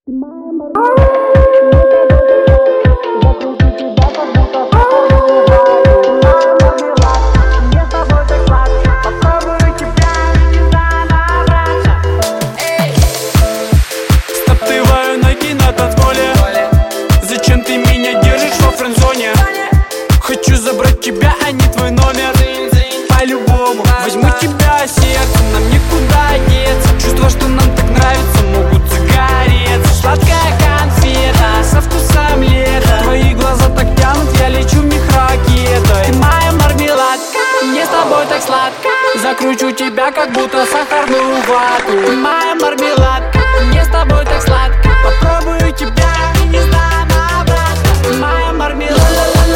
Стоптываю ноги на танцполе. Зачем ты меня держишь во френдзоне? Хочу забрать тебя, а не твой номер. По-любому возьму тебя сердцем, нам никуда деться. Чувства, что нам так нравится, могут загореться. Сладкая конфета со вкусом лета. Твои глаза так тянут, я лечу в них ракетой. Ты моя мармеладка, мне с тобой так сладко. Закручу тебя, как будто сахарную вату. Ты моя мармеладка, мне с тобой так сладко. Попробую тебя и не сдам обратно. Ты моя мармеладка.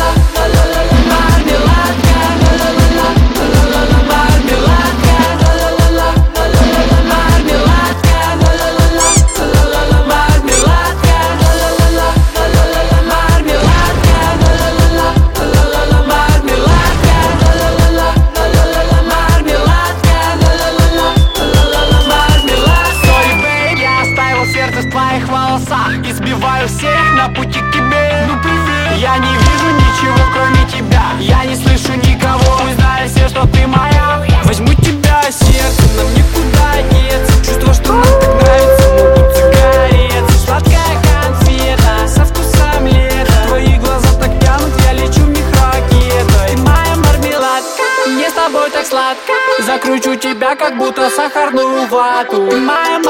Избиваю всех на пути к тебе. Ну привет. Я не вижу ничего, кроме тебя. Я не слышу никого. Пусть знают все, что ты моя. Возьму тебя сердцем, нам никуда деться. Чувства, что нам так нравится, могут загореться. Сладкая конфета со вкусом лета. Твои глаза так тянут, я лечу в них ракетой. Ты моя мармеладка, мне с тобой так сладко. Закручу тебя, как будто сахарную вату. Ты моя